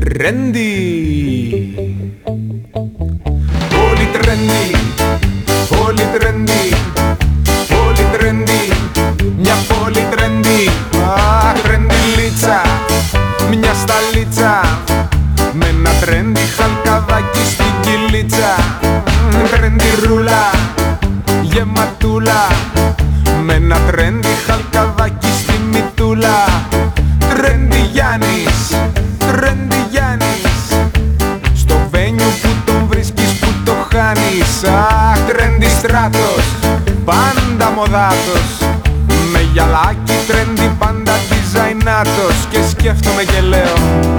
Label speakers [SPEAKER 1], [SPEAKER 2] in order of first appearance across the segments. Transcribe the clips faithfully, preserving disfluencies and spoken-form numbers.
[SPEAKER 1] Τρέντι. Όλοι τρέντι, όλοι τρέντι, όλοι τρέντι, μια πόλη τρέντι. Αχ, τρεντιλίτσα, μια σταλίτσα, με ένα τρέντι χαλκαδάκι στην κυλίτσα. Τρεντιρούλα, γεματούλα, με ένα τρέντι χαλκαδάκι στη μητούλα. Τρέντι Γιάννης, τρέντι Γιάννης, στο βένιου που τον βρίσκεις που το χάνεις. Αχ, τρέντι Στράτος, πάντα μοδάτος, με γυαλάκι τρέντι πάντα διζαϊνάτος. Και σκέφτομαι και λέω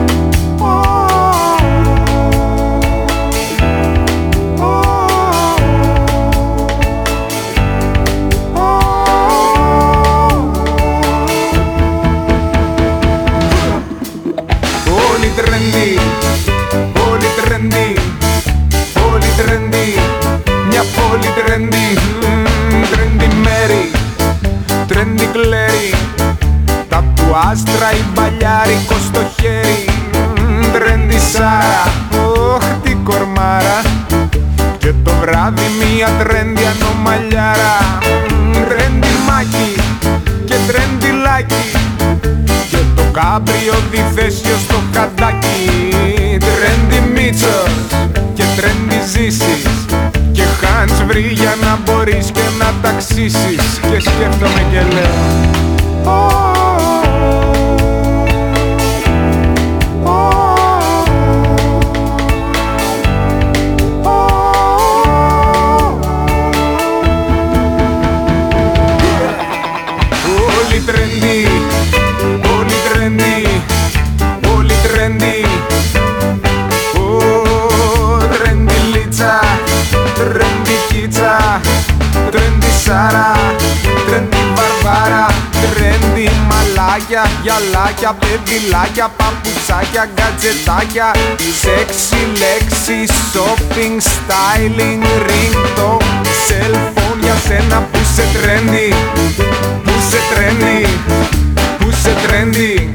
[SPEAKER 1] όλοι τρέντι, όλοι τρέντι, όλοι τρέντι, μια πόλη τρέντι. Τρέντι Μέρι, τρέντι Κλέρι, τατουάζ τραϊμπαλιάρικο στο χέρι. Τρέντι Σάρα, όχ τι κορμάρα, και το βράδυ μια τρέντι ανομαλιάρα. Τρέντι Μάκη και τρέντι Λάκη, και το κάμπριο διθέσιο στο χαντάκι. Τρέντι Μίτσος και τρέντι Ζήσης, και Χάντς βρει για να μπορείς και να ταξίσεις. Και σκέφτομαι και λέω όλοι τρέντι, όλοι τρέντι, όλοι τρέντι. Τρέντι Λίτσα, τρέντι Κίτσα, τρέντι Σάρα, τρέντι Βαρβάρα. Τρέντι μαλάκια, γυαλάκια, παιδιλάκια, παπουτσάκια, γκατζετάκια. Σεξι λέξη, shopping, styling, ringtone, cellphone για σένα που σε τρέντι, που σε τρέντι, που σε τρέντι.